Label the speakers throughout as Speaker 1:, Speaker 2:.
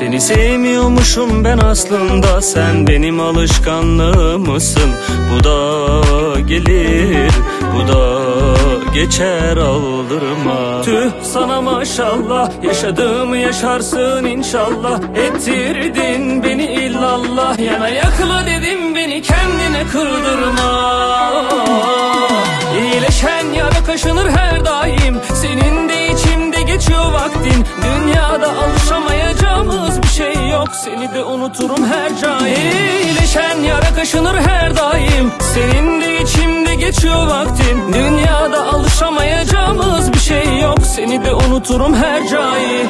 Speaker 1: Seni sevmiyormuşum ben aslında, sen benim alışkanlığımsın. Bu da gelir, bu da geçer, aldırma. Tüh sana maşallah, yaşadığımı yaşarsın inşallah. Ettirdin beni illallah, yana yakla dedim beni kendine kırdırma. İyileşen yara kaşınır her daim, senin de içimde geçiyor vaktin. Dünyada alışamayacağımız bir şey yok, seni de unuturum her cahil. İyileşen yara kaşınır her daim, senin de içimde geçiyor vaktin. Dünyada alışamayacağımız bir şey yok, seni de unuturum her cahil.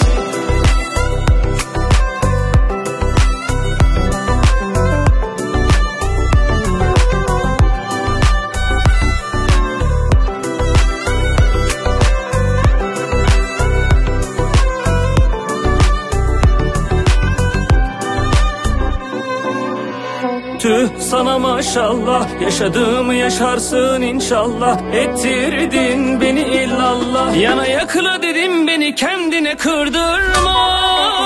Speaker 1: Tüh sana maşallah, yaşadığımı yaşarsın inşallah. Ettirdin beni illallah, yana yakla dedim beni kendine kırdırma.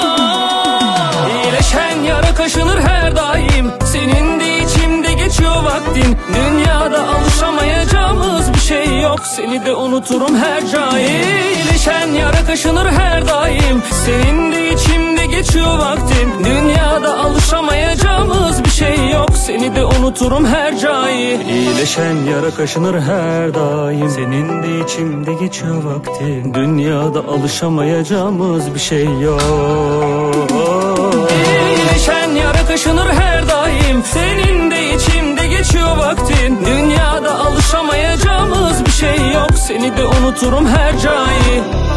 Speaker 1: İyileşen yara kaşınır her daim, senin de içimde geçiyor vaktin. Dünyada alışamayacağımız bir şey yok, seni de unuturum her cahil. İyileşen yara kaşınır her daim, senin de içimde geçiyor vaktin. Dünyada alışamayacağımız bir şey yok, seni de unuturum her cahil. İyileşen yara kaşınır her daim, senin de içimde geçiyor vaktin. Dünyada alışamayacağımız bir şey yok. İyileşen yara kaşınır her daim, senin de içimde geçiyor vaktin. Dünyada alışamayacağımız bir şey yok, seni de unuturum her cahil.